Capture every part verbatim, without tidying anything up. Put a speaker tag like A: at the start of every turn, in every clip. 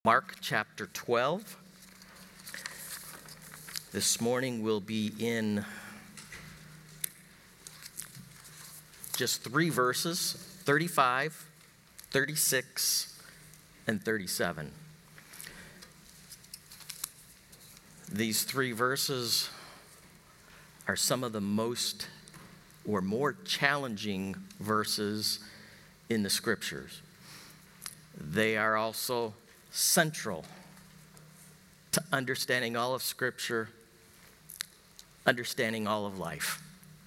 A: Mark chapter twelve. This morning we'll be in just three verses, thirty-five, thirty-six, and thirty-seven. These three verses are some of the most or more challenging verses in the scriptures. They are also central to understanding all of Scripture, understanding all of life.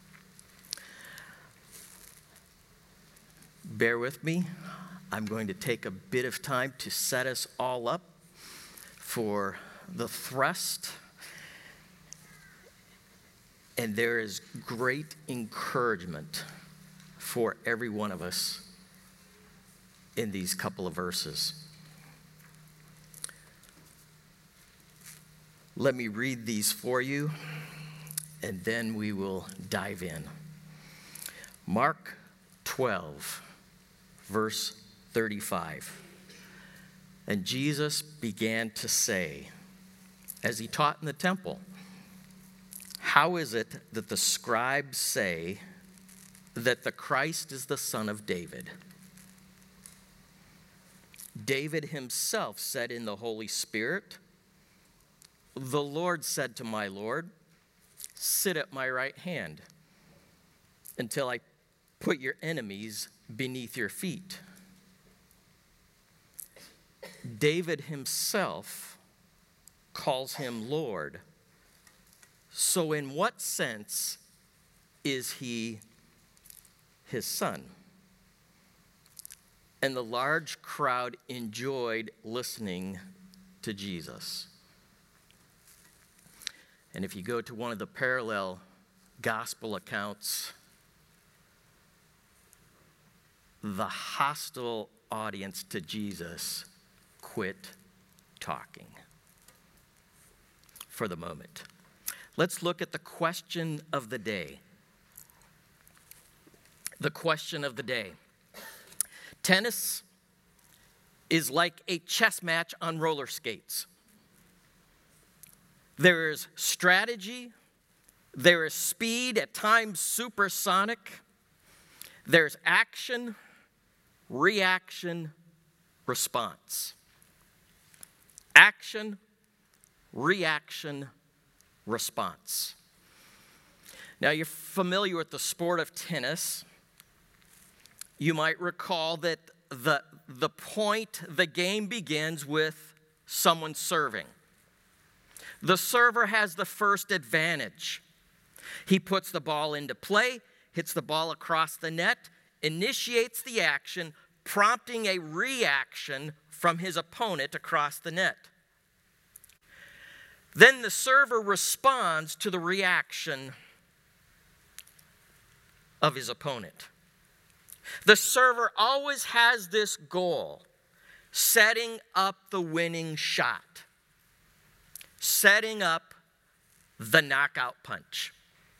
A: Bear with me. I'm going to take a bit of time to set us all up for the thrust. And there is great encouragement for every one of us in these couple of verses. Let me read these for you, and then we will dive in. Mark twelve, verse thirty-five. And Jesus began to say, as he taught in the temple, "How is it that the scribes say that the Christ is the son of David? David himself said in the Holy Spirit, 'The Lord said to my Lord, sit at my right hand until I put your enemies beneath your feet.' David himself calls him Lord. So in what sense is he his son?" And the large crowd enjoyed listening to Jesus. And if you go to one of the parallel gospel accounts, the hostile audience to Jesus quit talking for the moment. Let's look at the question of the day. The question of the day. Tennis is like a chess match on roller skates. There is strategy, there is speed, at times supersonic. There's action, reaction, response. Action, reaction, response. Now, you're familiar with the sport of tennis. You might recall that the, the point the game begins with someone serving. The server has the first advantage. He puts the ball into play, hits the ball across the net, initiates the action, prompting a reaction from his opponent across the net. Then the server responds to the reaction of his opponent. The server always has this goal, setting up the winning shot. Setting up the knockout punch.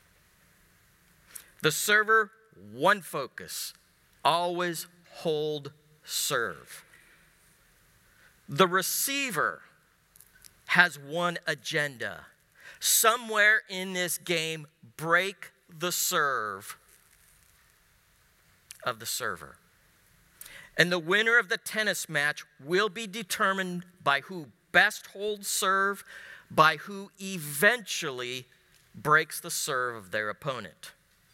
A: The server, one focus, always hold serve. The receiver has one agenda. Somewhere in this game, break the serve of the server. And the winner of the tennis match will be determined by who best holds serve, by who eventually breaks the serve of their opponent.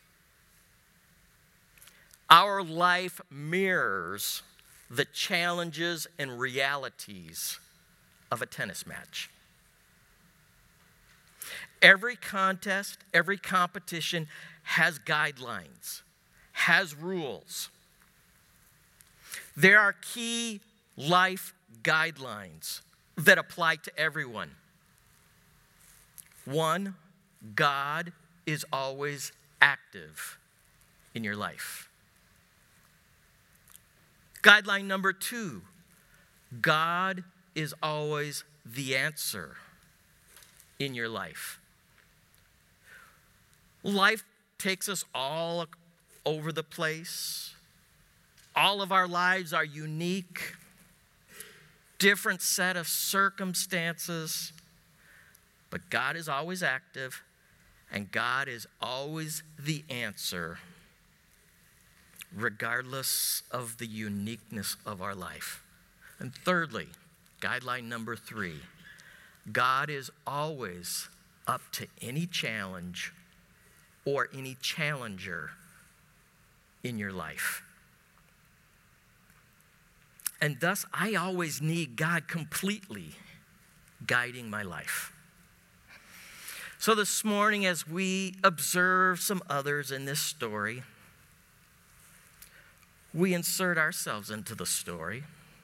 A: Our life mirrors the challenges and realities of a tennis match. Every contest, every competition has guidelines, has rules. There are key life guidelines that apply to everyone. One, God is always active in your life. Guideline number two, God is always the answer in your life. Life takes us all over the place. All of our lives are unique. different set of circumstances. But God is always active, and God is always the answer, regardless of the uniqueness of our life. And thirdly, guideline number three, God is always up to any challenge or any challenger in your life. And thus, I always need God completely guiding my life. So this morning, as we observe some others in this story, we insert ourselves into the story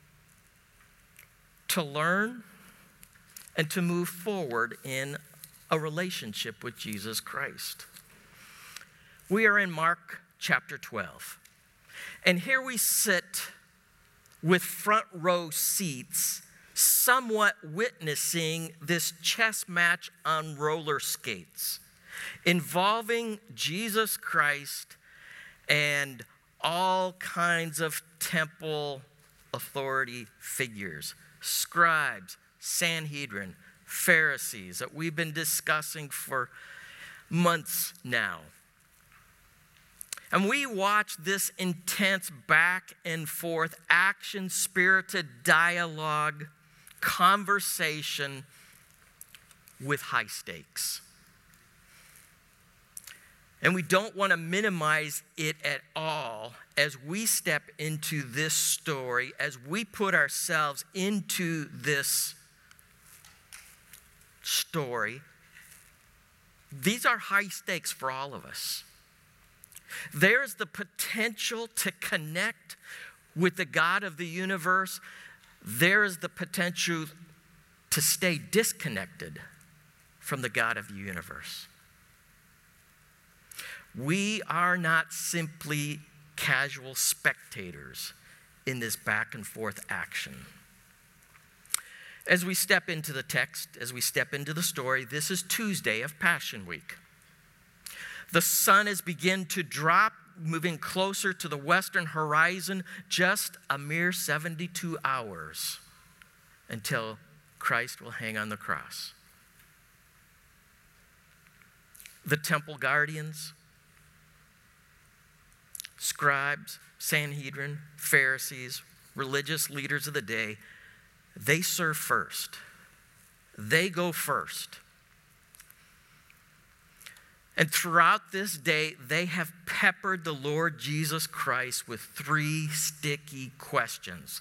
A: to learn and to move forward in a relationship with Jesus Christ. We are in Mark chapter twelve, and here we sit with front row seats, somewhat witnessing this chess match on roller skates involving Jesus Christ and all kinds of temple authority figures, scribes, Sanhedrin, Pharisees that we've been discussing for months now. And we watch this intense back and forth, action-spirited dialogue, conversation with high stakes. And we don't want to minimize it at all as we step into this story, as we put ourselves into this story. These are high stakes for all of us. There's the potential to connect with the God of the universe. There is the potential to stay disconnected from the God of the universe. We are not simply casual spectators in this back and forth action. As we step into the text, as we step into the story, this is Tuesday of Passion Week. The sun has begun to drop, moving closer to the western horizon, just a mere seventy-two hours until Christ will hang on the cross. The temple guardians, scribes, Sanhedrin, Pharisees, religious leaders of the day, they serve first. They go first. And throughout this day, they have peppered the Lord Jesus Christ with three sticky questions.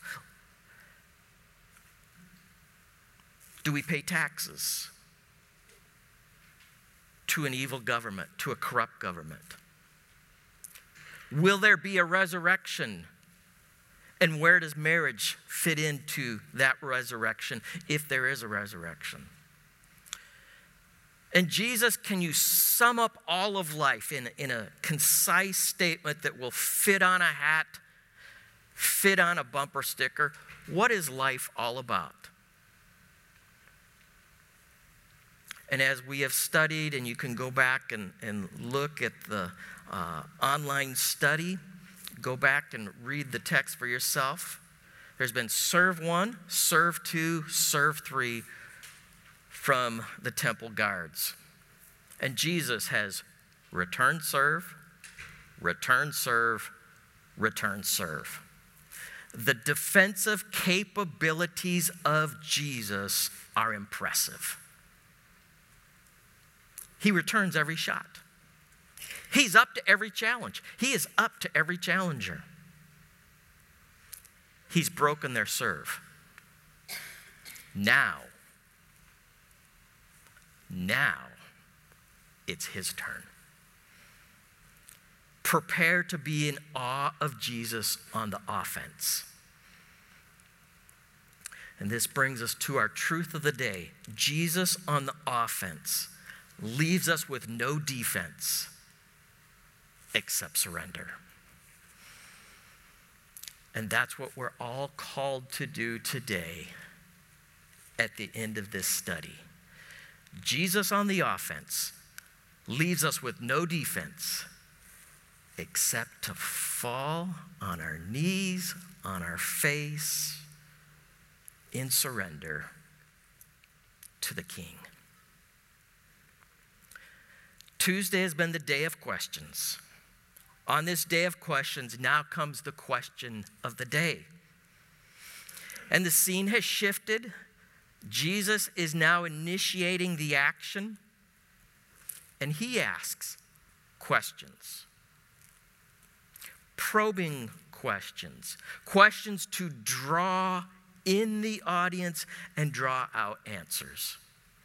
A: Do we pay taxes to an evil government, to a corrupt government? Will there be a resurrection? And where does marriage fit into that resurrection, if there is a resurrection? And Jesus, can you sum up all of life in, in a concise statement that will fit on a hat, fit on a bumper sticker? What is life all about? And as we have studied, and you can go back and, and look at the uh, online study, go back and read the text for yourself. There's been serve one, serve two, serve three from the temple guards. And Jesus has return, serve, return, serve, return, serve. The defensive capabilities of Jesus are impressive. He returns every shot. He's up to every challenge. He is up to every challenger. He's broken their serve. Now, now, it's his turn. Prepare to be in awe of Jesus on the offense. And this brings us to our truth of the day. Jesus on the offense leaves us with no defense except surrender. And that's what we're all called to do today at the end of this study. Jesus on the offense leaves us with no defense except to fall on our knees, on our face, in surrender to the King. Tuesday has been the day of questions. On this day of questions, now comes the question of the day. And the scene has shifted. Jesus is now initiating the action, and he asks questions. Probing questions. Questions to draw in the audience and draw out answers.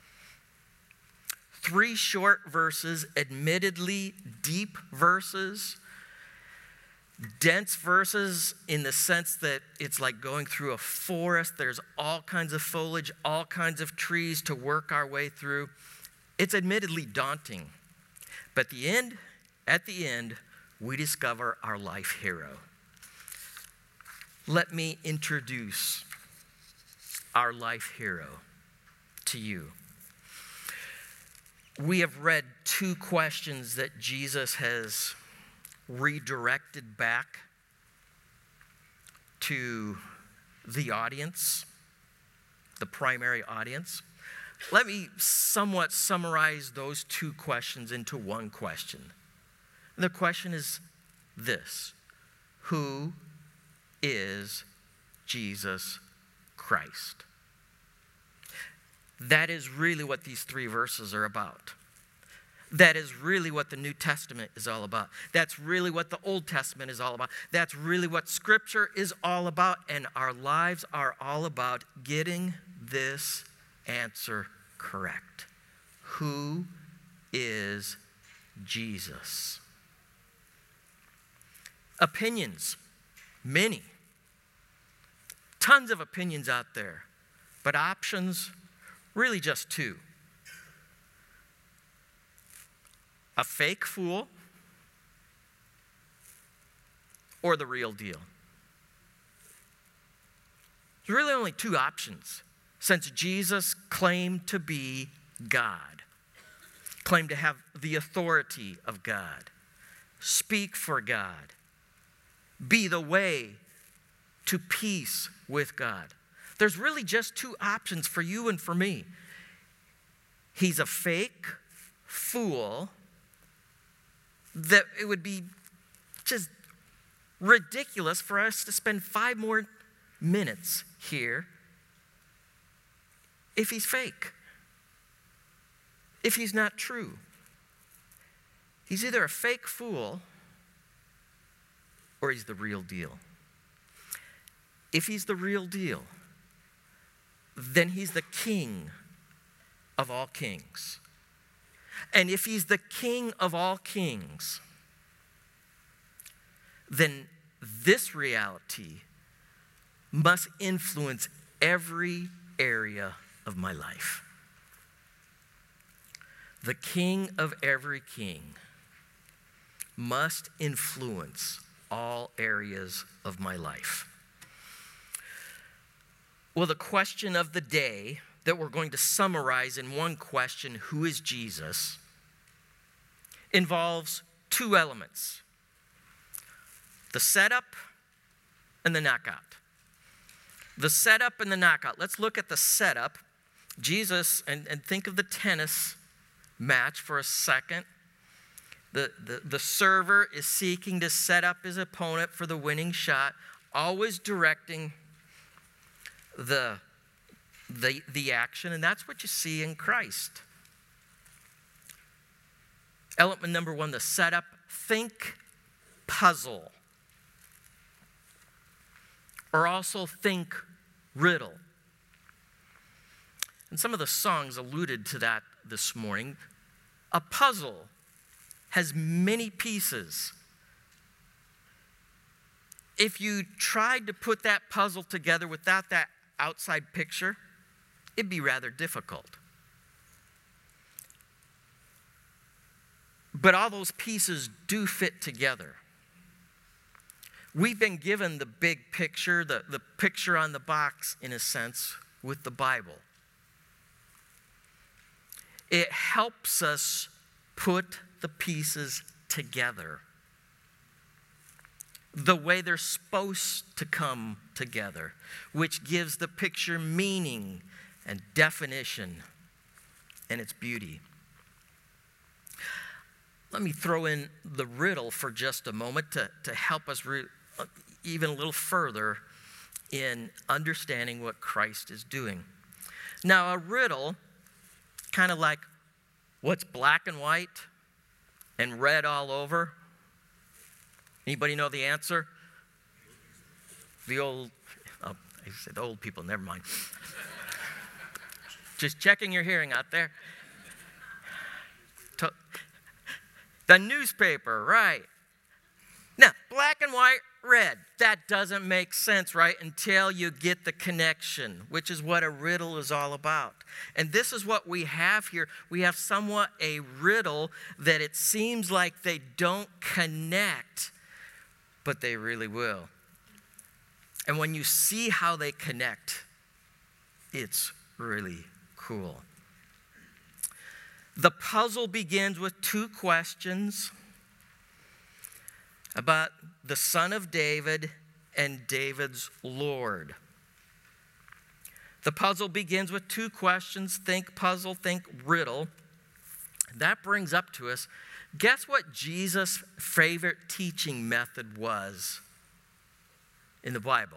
A: Three short verses, admittedly deep verses, dense verses in the sense that it's like going through a forest. There's all kinds of foliage, all kinds of trees to work our way through. It's admittedly daunting. But the end, at the end, we discover our life hero. Let me introduce our life hero to you. We have read two questions that Jesus has redirected back to the audience, the primary audience. Let me somewhat summarize those two questions into one question. And the question is this: who is Jesus Christ? That is really what these three verses are about. That is really what the New Testament is all about. That's really what the Old Testament is all about. That's really what Scripture is all about. And our lives are all about getting this answer correct. Who is Jesus? Opinions, many. Tons of opinions out there. But options, really just two. A fake fool or the real deal. There's really only two options since Jesus claimed to be God, claimed to have the authority of God, speak for God, be the way to peace with God. There's really just two options for you and for me. He's a fake fool that it would be just ridiculous for us to spend five more minutes here if he's fake, if he's not true. He's either a fake fool or he's the real deal. If he's the real deal, then he's the King of all kings. And if he's the King of all kings, then this reality must influence every area of my life. The King of every king must influence all areas of my life. Well, the question of the day that we're going to summarize in one question, who is Jesus, involves two elements: the setup and the knockout. The setup and the knockout. Let's look at the setup. Jesus, and, and think of the tennis match for a second. The, the, the server is seeking to set up his opponent for the winning shot, always directing the The, the action, and that's what you see in Christ. Element number one, the setup. Think puzzle. Or also think riddle. And some of the songs alluded to that this morning. A puzzle has many pieces. If you tried to put that puzzle together without that outside picture, it'd be rather difficult. But all those pieces do fit together. We've been given the big picture, the, the picture on the box, in a sense, with the Bible. It helps us put the pieces together. the way they're supposed to come together, which gives the picture meaning and definition and its beauty. Let me throw in the riddle for just a moment to, to help us re- even a little further in understanding what Christ is doing. Now, a riddle, kind of like what's black and white and red all over? Anybody know the answer? The old, oh, I said old people, never mind. Just checking your hearing out there. To, the newspaper, right. Now, black and white, red. That doesn't make sense, right, until you get the connection, which is what a riddle is all about. And this is what we have here. We have somewhat a riddle that it seems like they don't connect, but they really will. And when you see how they connect, it's really cool. The puzzle begins with two questions about the Son of David and David's Lord. The puzzle begins with two questions. Think puzzle, think riddle. That brings up to us, guess what Jesus' favorite teaching method was in the Bible?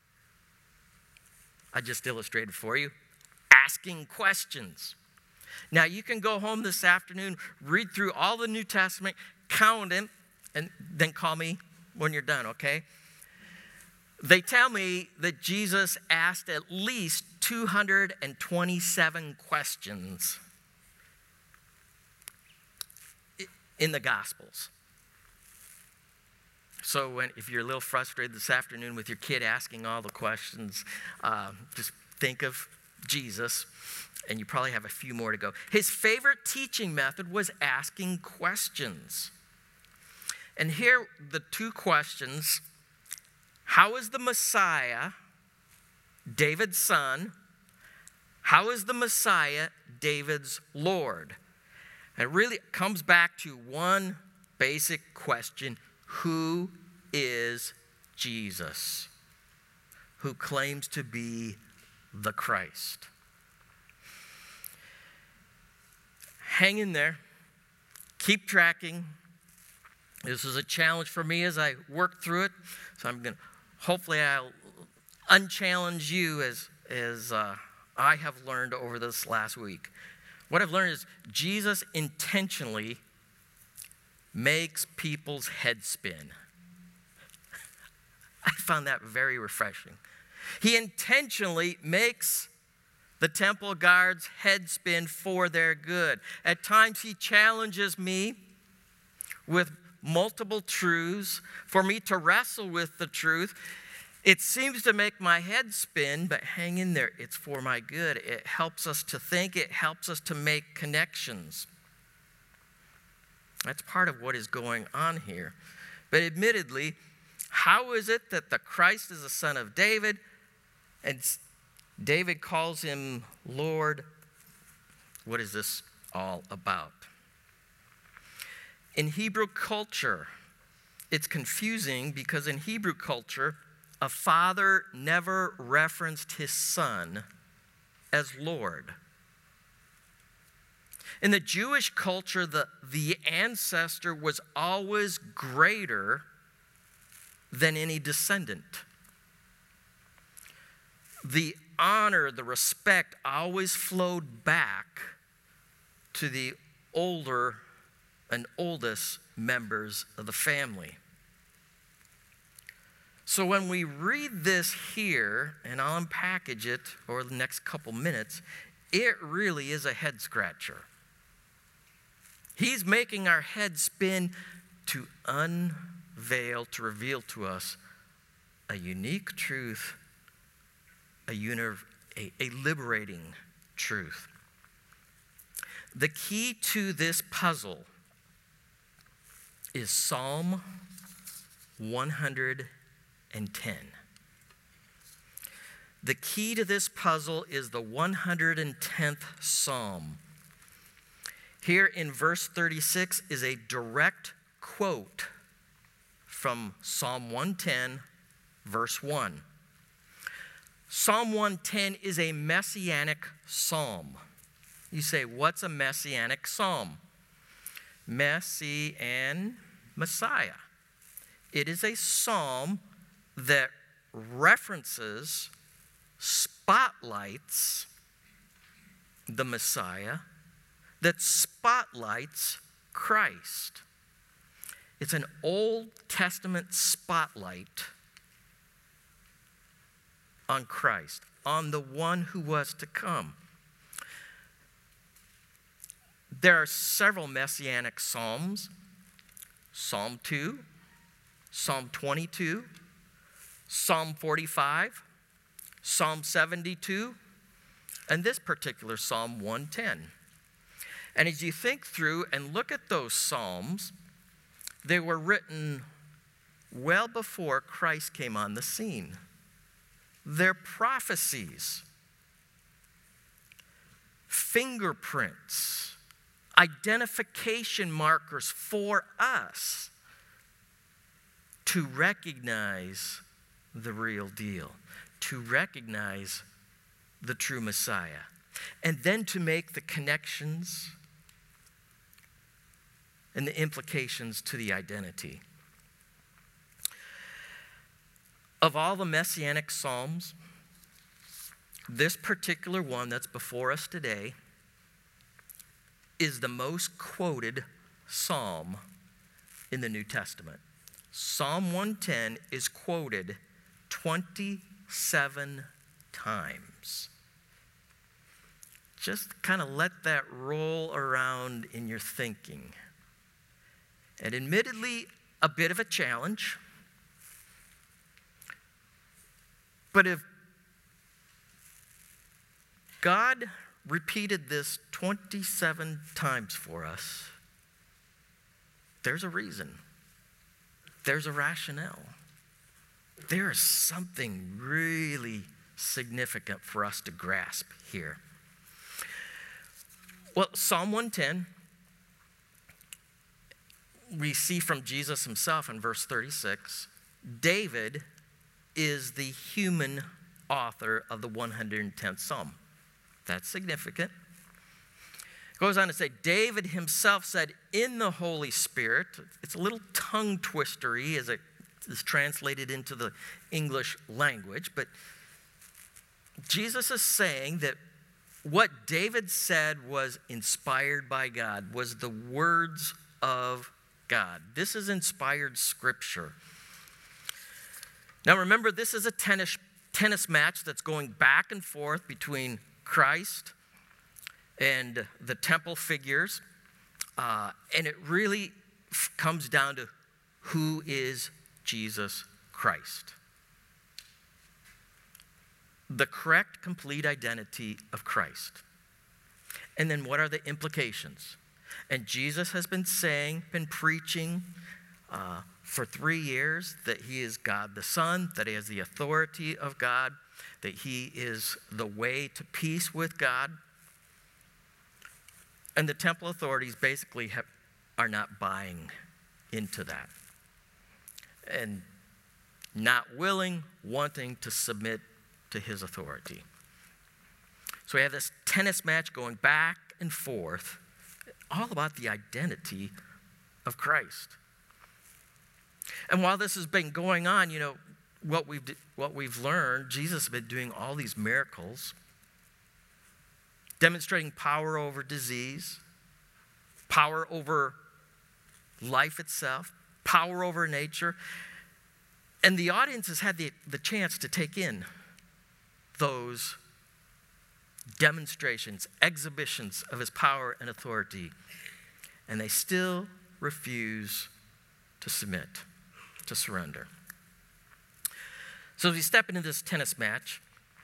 A: I just illustrated for you. Asking questions. Now, you can go home this afternoon, read through all the New Testament, count them, and then call me when you're done, okay? They tell me that Jesus asked at least two hundred twenty-seven questions in the Gospels. So when, if you're a little frustrated this afternoon with your kid asking all the questions, uh, just think of Jesus, and you probably have a few more to go. His favorite teaching method was asking questions. And here the two questions: how is the Messiah David's son? How is the Messiah David's Lord? And it really comes back to one basic question: who is Jesus, who claims to be the Christ? Hang in there. Keep tracking. This is a challenge for me as I work through it. So I'm going to, hopefully I'll unchallenge you as, as uh, I have learned over this last week. What I've learned is Jesus intentionally makes people's heads spin. I found that very refreshing. He intentionally makes the temple guards' head spin for their good. At times he challenges me with multiple truths for me to wrestle with the truth. It seems to make my head spin, but hang in there. It's for my good. It helps us to think. It helps us to make connections. That's part of what is going on here. But admittedly, how is it that the Christ is the son of David, and David calls him Lord? What is this all about? In Hebrew culture, it's confusing because in Hebrew culture, a father never referenced his son as Lord. In the Jewish culture, the, the ancestor was always greater than any descendant. The honor, the respect always flowed back to the older and oldest members of the family. So when we read this here, and I'll unpackage it over the next couple minutes, it really is a head scratcher. He's making our head spin to unveil, to reveal to us a unique truth, a, uni- a, a liberating truth. The key to this puzzle is Psalm one hundred ten. The key to this puzzle is the one hundred tenth Psalm. Here in verse thirty-six is a direct quote from Psalm one ten, verse one. Psalm one ten is a messianic psalm. You say, what's a messianic psalm? Messi and Messiah. It is a psalm that references, spotlights the Messiah, that spotlights Christ. It's an Old Testament spotlight on Christ, on the one who was to come. There are several messianic psalms. Psalm two, Psalm twenty-two, Psalm forty-five, Psalm seventy-two, and this particular Psalm one ten. And as you think through and look at those psalms, they were written well before Christ came on the scene. They're prophecies, fingerprints, identification markers for us to recognize the real deal, to recognize the true Messiah, and then to make the connections and the implications to the identity. Of all the messianic psalms, this particular one that's before us today is the most quoted psalm in the New Testament. Psalm one ten is quoted twenty-seven times. Just kind of let that roll around in your thinking. And admittedly, a bit of a challenge. But if God repeated this twenty-seven times for us, there's a reason. There's a rationale. There is something really significant for us to grasp here. Well, Psalm one ten, we see from Jesus himself in verse thirty-six, David is the human author of the one hundred tenth Psalm. That's significant. It goes on to say, David himself said in the Holy Spirit, it's a little tongue twistery as it is translated into the English language, but Jesus is saying that what David said was inspired by God, was the words of God. This is inspired scripture. Now remember, this is a tennis, tennis match that's going back and forth between Christ and the temple figures. Uh, and it really f- comes down to who is Jesus Christ. The correct, complete identity of Christ. And then what are the implications? And Jesus has been saying, been preaching uh, for three years that he is God the Son, that he has the authority of God, that he is the way to peace with God. And the temple authorities basically have, are not buying into that. And not willing, wanting to submit to his authority. So we have this tennis match going back and forth, all about the identity of Christ. And while this has been going on, you know, what we've what we've learned, Jesus has been doing all these miracles, demonstrating power over disease, power over life itself, power over nature. And the audience has had the, the chance to take in those demonstrations, exhibitions of his power and authority. And they still refuse to submit, to surrender. So as we step into this tennis match,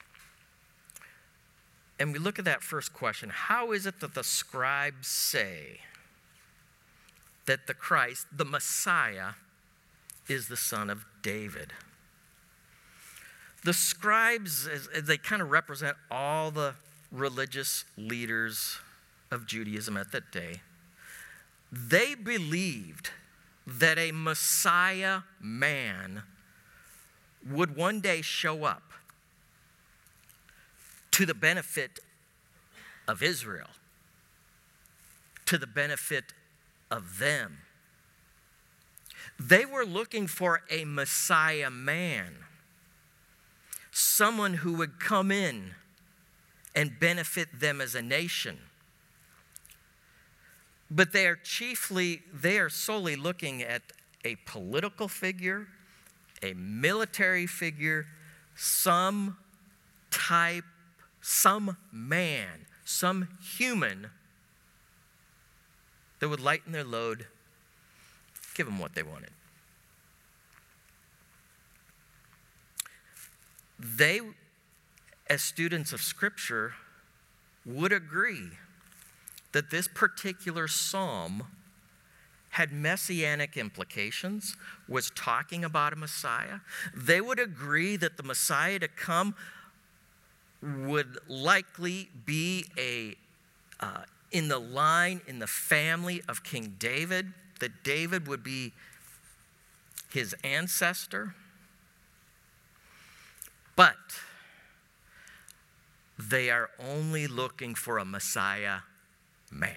A: and we look at that first question, how is it that the scribes say that the Christ, the Messiah, is the son of David? The scribes, as, as they kind of represent all the religious leaders of Judaism at that day, they believed that a Messiah man would one day show up to the benefit of Israel, to the benefit of them. They were looking for a Messiah man, someone who would come in and benefit them as a nation. But they are chiefly, they are solely looking at a political figure, a military figure, some type, some man, some human that would lighten their load, give them what they wanted. They, as students of Scripture, would agree that this particular psalm had messianic implications, was talking about a Messiah. They would agree that the Messiah to come would likely be a uh, in the line, in the family of King David, that David would be his ancestor. But they are only looking for a Messiah man.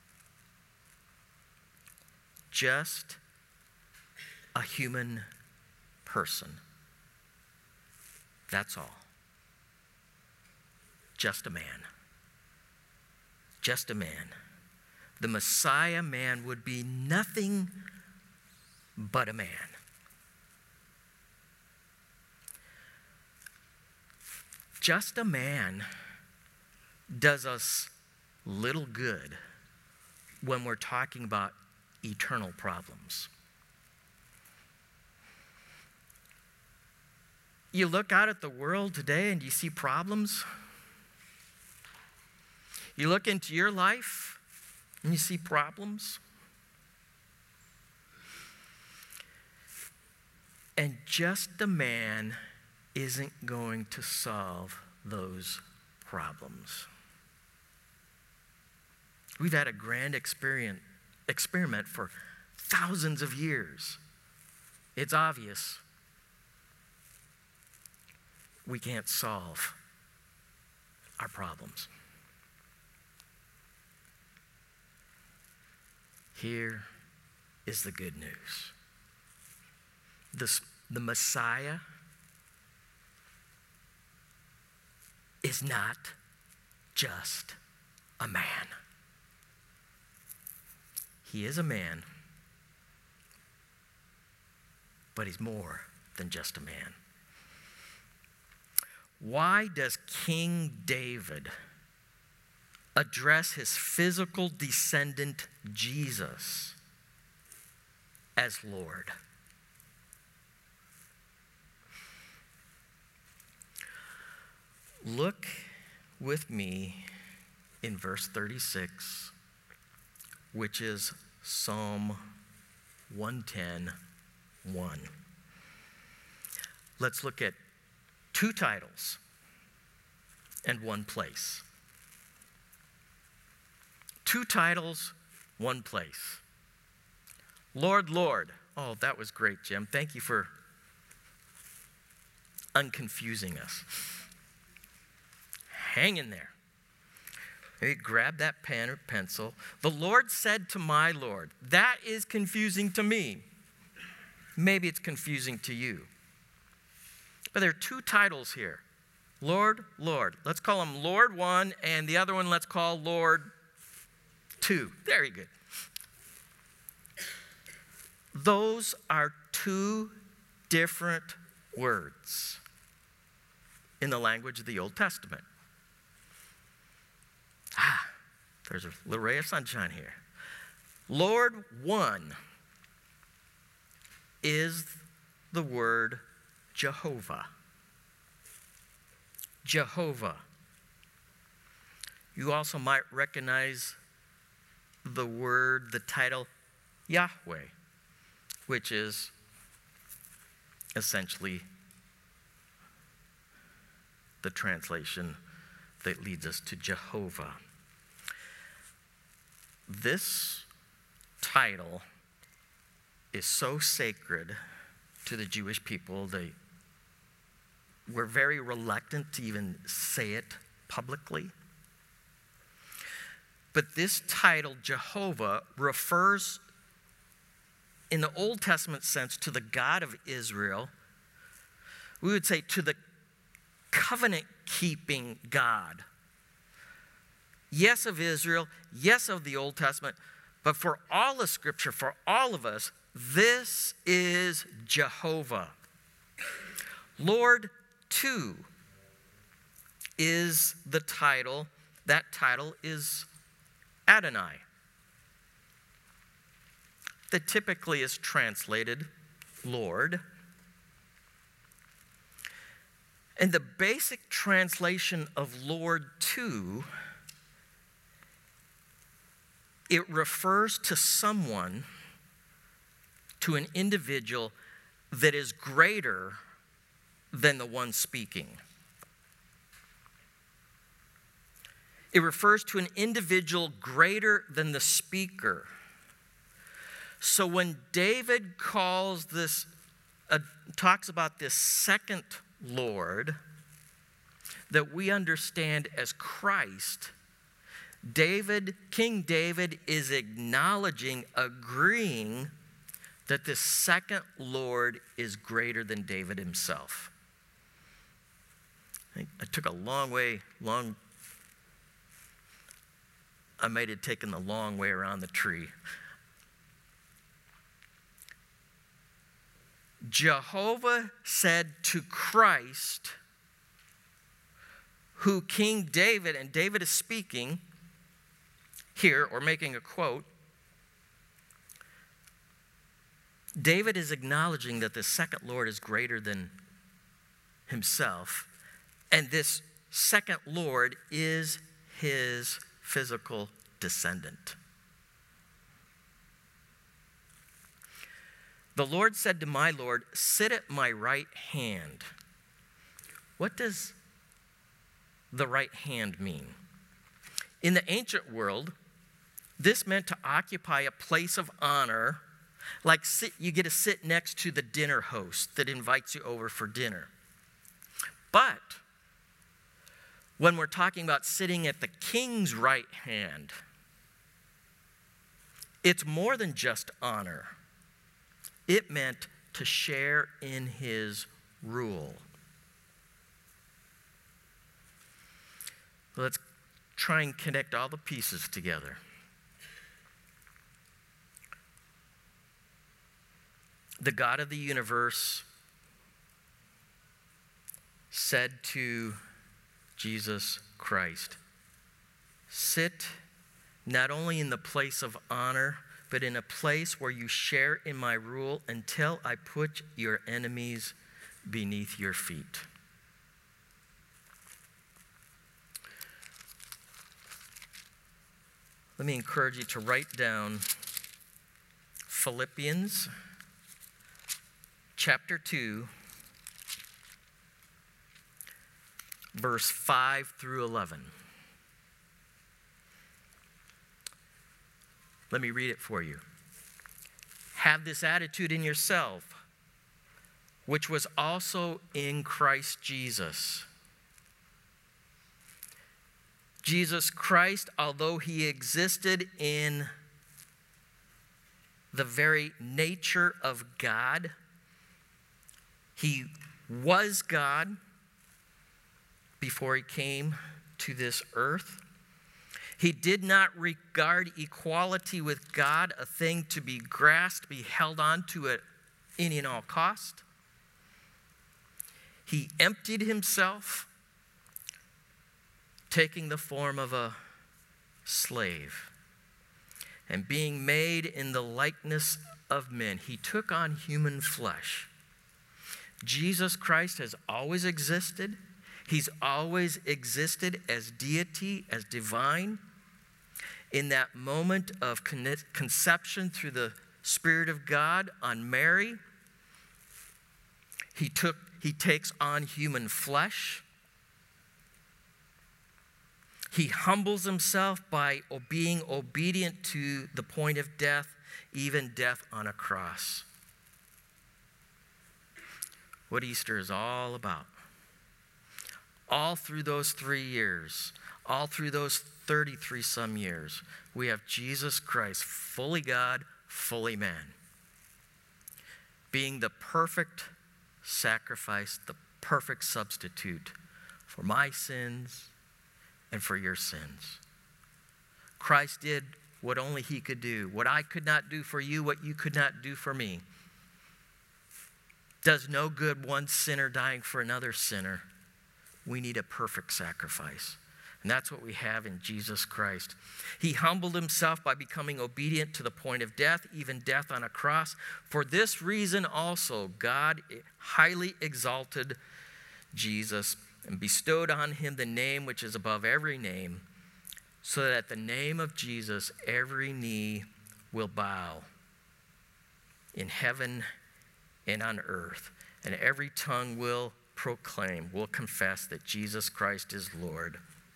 A: Just a human person. That's all. Just a man. Just a man. The Messiah man would be nothing but a man. Just a man does us little good when we're talking about eternal problems. You look out at the world today and you see problems. You look into your life and you see problems. And just a man isn't going to solve those problems. We've had a grand experience, experiment for thousands of years. It's obvious we can't solve our problems. Here is the good news. The, the Messiah is not just a man. He is a man, but he's more than just a man. Why does King David address his physical descendant Jesus as Lord? Look with me in verse thirty-six, which is Psalm one ten, one. Let's look at two titles and one place. Two titles, one place. Lord, Lord. Oh, that was great, Jim. Thank you for unconfusing us. Hang in there. Maybe grab that pen or pencil. The Lord said to my Lord. That is confusing to me. Maybe it's confusing to you. But there are two titles here. Lord, Lord. Let's call them Lord one, and the other one let's call Lord two. Very good. Those are two different words in the language of the Old Testament. Ah, there's a little ray of sunshine here. Lord one is the word Jehovah. Jehovah. You also might recognize the word, the title Yahweh, which is essentially the translation that leads us to Jehovah. This title is so sacred to the Jewish people, they were very reluctant to even say it publicly. But this title, Jehovah, refers in the Old Testament sense to the God of Israel. We would say to the covenant-keeping God. Yes, of Israel, yes, of the Old Testament, but for all of Scripture, for all of us, this is Jehovah. Lord, too, is the title. That title is Adonai. That typically is translated Lord. And the basic translation of Lord, too, it refers to someone, to an individual that is greater than the one speaking. It refers to an individual greater than the speaker. So when David calls this, uh, talks about this second Lord that we understand as Christ, David, King David is acknowledging, agreeing that this second Lord is greater than David himself. I, I took a long way, long, I might have taken the long way around the tree. Jehovah said to Christ, who King David, and David is speaking here, or making a quote, David is acknowledging that the second Lord is greater than himself, and this second Lord is his physical descendant. The Lord said to my Lord, sit at my right hand. What does the right hand mean? In the ancient world, this meant to occupy a place of honor, like sit, you get to sit next to the dinner host that invites you over for dinner. But when we're talking about sitting at the king's right hand, it's more than just honor. It meant to share in his rule. Let's try and connect all the pieces together. The God of the universe said to Jesus Christ, sit not only in the place of honor, but in a place where you share in my rule until I put your enemies beneath your feet. Let me encourage you to write down Philippians chapter two, verse five through eleven. Let me read it for you. Have this attitude in yourself, which was also in Christ Jesus. Jesus Christ, although he existed in the very nature of God, he was God before he came to this earth. He did not regard equality with God a thing to be grasped, be held on to at any and all cost. He emptied himself, taking the form of a slave. And being made in the likeness of men, he took on human flesh. Jesus Christ has always existed. He's always existed as deity, as divine. In that moment of conception through the Spirit of God on Mary, he took, he takes on human flesh. He humbles himself by being obedient to the point of death, even death on a cross. What Easter is all about. All through those three years, all through those thirty-three some years, we have Jesus Christ, fully God, fully man, being the perfect sacrifice, the perfect substitute for my sins and for your sins. Christ did what only he could do, what I could not do for you, what you could not do for me. Does no good one sinner dying for another sinner. We need a perfect sacrifice. And that's what we have in Jesus Christ. He humbled himself by becoming obedient to the point of death, even death on a cross. For this reason also, God highly exalted Jesus and bestowed on him the name which is above every name, so that at the name of Jesus every knee will bow in heaven and on earth, and every tongue will proclaim, will confess that Jesus Christ is Lord.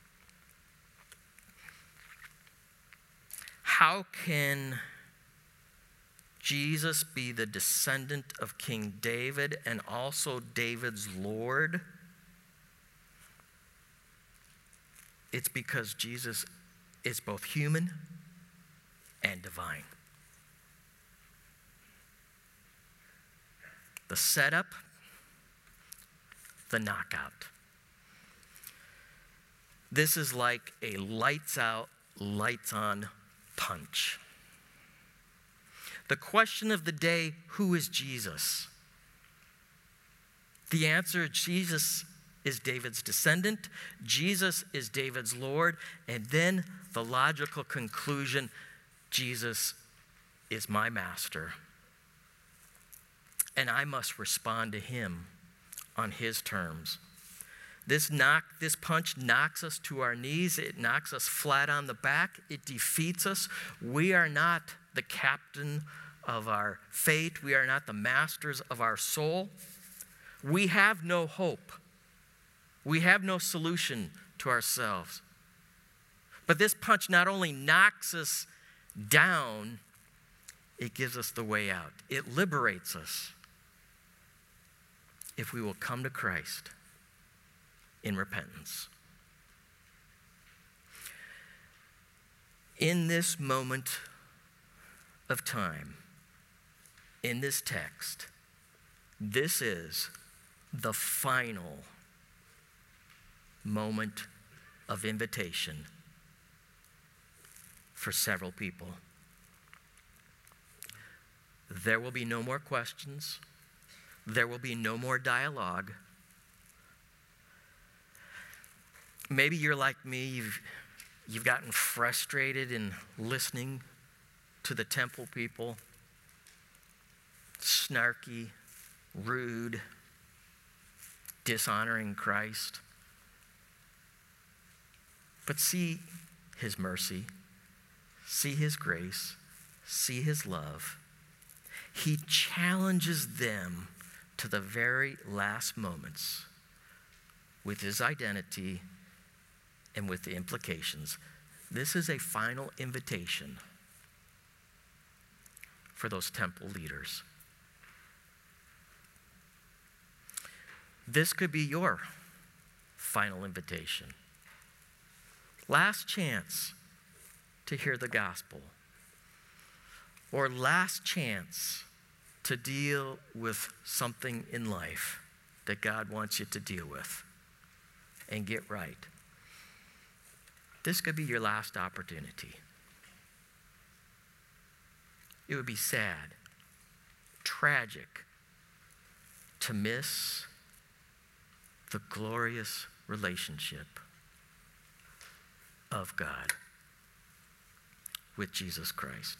A: How can Jesus be the descendant of King David and also David's Lord? It's because Jesus is both human and divine. The setup, the knockout. This is like a lights out, lights on punch. The question of the day, who is Jesus? The answer, Jesus is David's descendant. Jesus is David's Lord. And then the logical conclusion, Jesus is my master. And I must respond to him on his terms. This knock, this punch knocks us to our knees. It knocks us flat on the back. It defeats us. We are not the captain of our fate. We are not the masters of our soul. We have no hope. We have no solution to ourselves. But this punch not only knocks us down, it gives us the way out. It liberates us if we will come to Christ in repentance. In this moment of time, in this text, this is the final moment of invitation for several people. There will be no more questions. There will be no more dialogue. Maybe you're like me, you've, you've gotten frustrated in listening to the temple people. Snarky, rude, dishonoring Christ. But see his mercy, see his grace, see his love. He challenges them to the very last moments with his identity and with the implications. This is a final invitation for those temple leaders. This could be your final invitation. Last chance to hear the gospel. Or last chance to deal with something in life that God wants you to deal with and get right. This could be your last opportunity. It would be sad, tragic to miss the glorious relationship of God with Jesus Christ.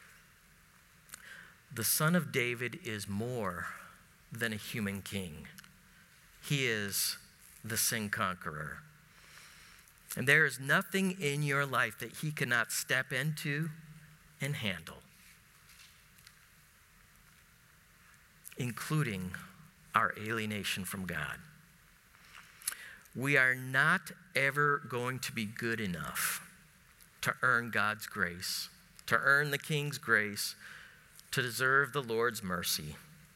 A: The Son of David is more than a human king. He is the sin conqueror. And there is nothing in your life that he cannot step into and handle, including our alienation from God. We are not ever going to be good enough to earn God's grace, to earn the King's grace, to deserve the Lord's mercy.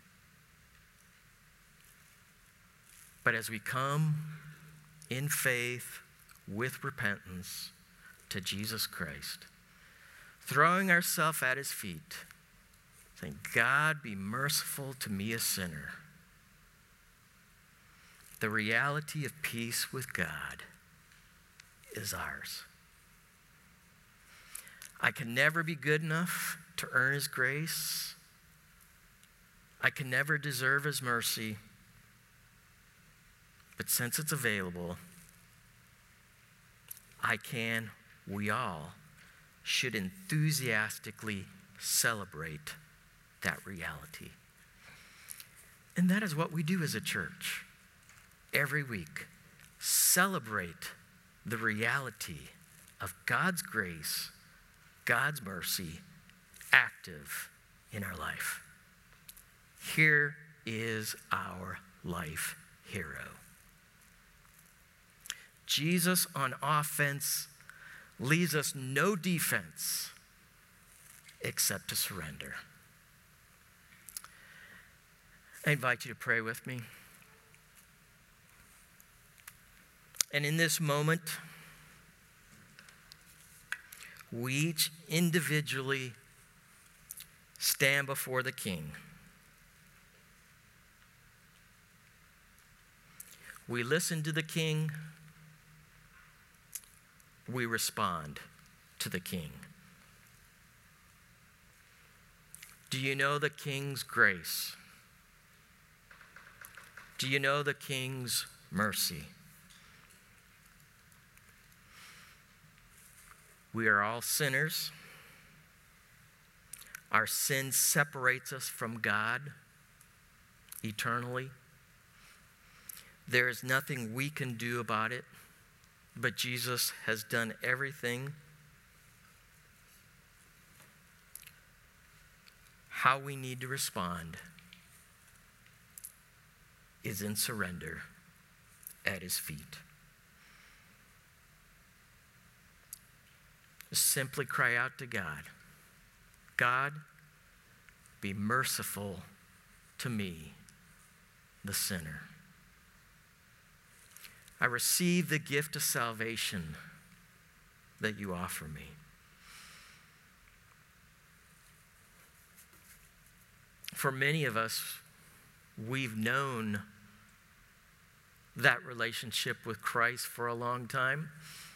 A: But as we come in faith with repentance to Jesus Christ, throwing ourselves at his feet, saying, God, be merciful to me, a sinner. The reality of peace with God is ours. I can never be good enough to earn his grace. I can never deserve his mercy. But since it's available, I can, we all, should enthusiastically celebrate that reality. And that is what we do as a church every week. Celebrate the reality of God's grace, God's mercy, active in our life. Here is our life hero. Jesus on offense leaves us no defense except to surrender. I invite you to pray with me. And in this moment, we each individually stand before the King. We listen to the King. We respond to the King. Do you know the King's grace? Do you know the King's mercy? We are all sinners. Our sin separates us from God eternally. There is nothing we can do about it, but Jesus has done everything. How we need to respond is in surrender at his feet. Just simply cry out to God, God, be merciful to me, the sinner. I receive the gift of salvation that you offer me. For many of us, we've known that relationship with Christ for a long time.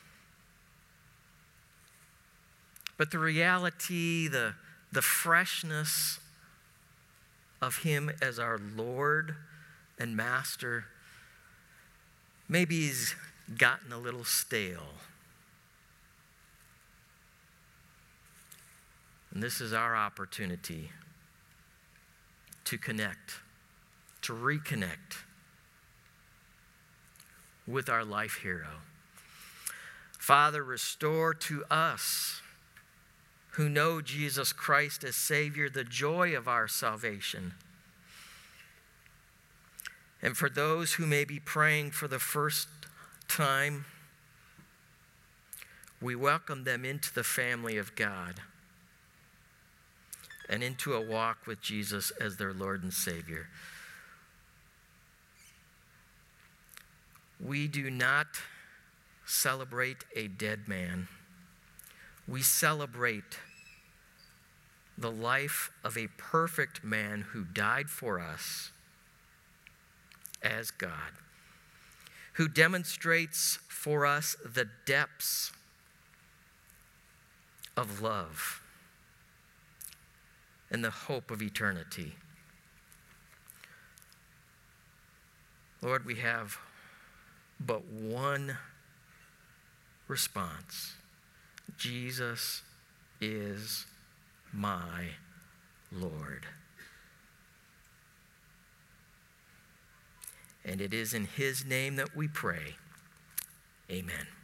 A: But the reality, the, the freshness of him as our Lord and Master, maybe he's gotten a little stale. And this is our opportunity to connect, to reconnect with our life hero. Father, restore to us who know Jesus Christ as Savior the joy of our salvation. And for those who may be praying for the first time, we welcome them into the family of God and into a walk with Jesus as their Lord and Savior. We do not celebrate a dead man. We celebrate the life of a perfect man who died for us as God, who demonstrates for us the depths of love and the hope of eternity. Lord, we have but one response. Jesus is my Lord. And it is in his name that we pray. Amen.